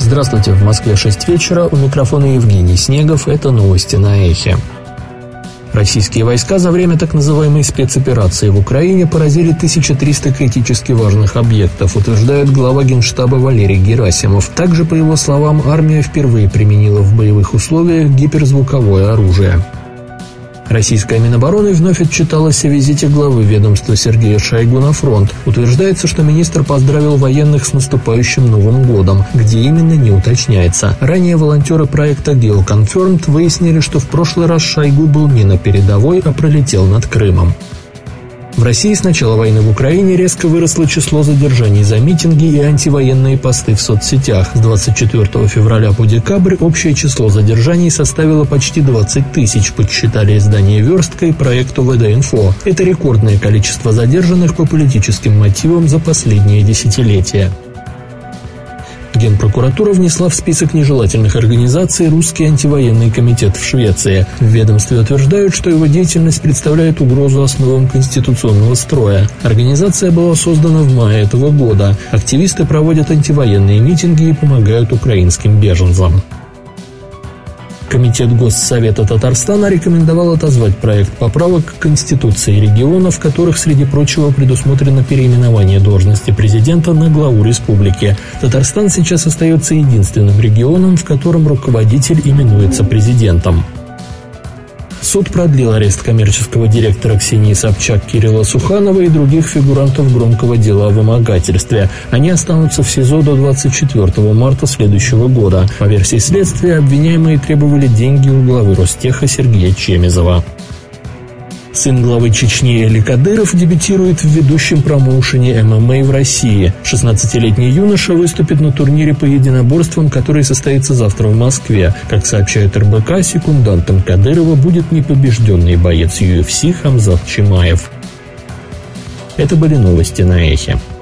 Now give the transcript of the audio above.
Здравствуйте, в Москве 6 вечера, у микрофона Евгений Снегов, это новости на Эхе. Российские войска за время так называемой спецоперации в Украине поразили 1300 критически важных объектов, утверждает глава Генштаба Валерий Герасимов. Также, по его словам, армия впервые применила в боевых условиях гиперзвуковое оружие. Российская Минобороны вновь отчиталась о визите главы ведомства Сергея Шойгу на фронт. Утверждается, что министр поздравил военных с наступающим Новым годом, где именно не уточняется. Ранее волонтеры проекта GeoConfirmed выяснили, что в прошлый раз Шойгу был не на передовой, а пролетел над Крымом. В России с начала войны в Украине резко выросло число задержаний за митинги и антивоенные посты в соцсетях. С 24 февраля по декабрь общее число задержаний составило почти 20 тысяч, подсчитали издание «Верстка» и проект УВД-Инфо. Это рекордное количество задержанных по политическим мотивам за последние десятилетия. Генпрокуратура внесла в список нежелательных организаций Русский антивоенный комитет в Швеции. В ведомстве утверждают, что его деятельность представляет угрозу основам конституционного строя. Организация была создана в мае этого года. Активисты проводят антивоенные митинги и помогают украинским беженцам. Комитет Госсовета Татарстана рекомендовал отозвать проект поправок к Конституции региона, в которых, среди прочего, предусмотрено переименование должности президента на главу республики. Татарстан сейчас остается единственным регионом, в котором руководитель именуется президентом. Суд продлил арест коммерческого директора Ксении Собчак Кирилла Суханова и других фигурантов громкого дела о вымогательстве. Они останутся в СИЗО до 24 марта следующего года. По версии следствия, обвиняемые требовали деньги у главы Ростеха Сергея Чемезова. Сын главы Чечни Эли Кадыров дебютирует в ведущем промоушене ММА в России. 16-летний юноша выступит на турнире по единоборствам, который состоится завтра в Москве. Как сообщает РБК, секундантом Кадырова будет непобежденный боец UFC Хамзат Чимаев. Это были новости на Эхе.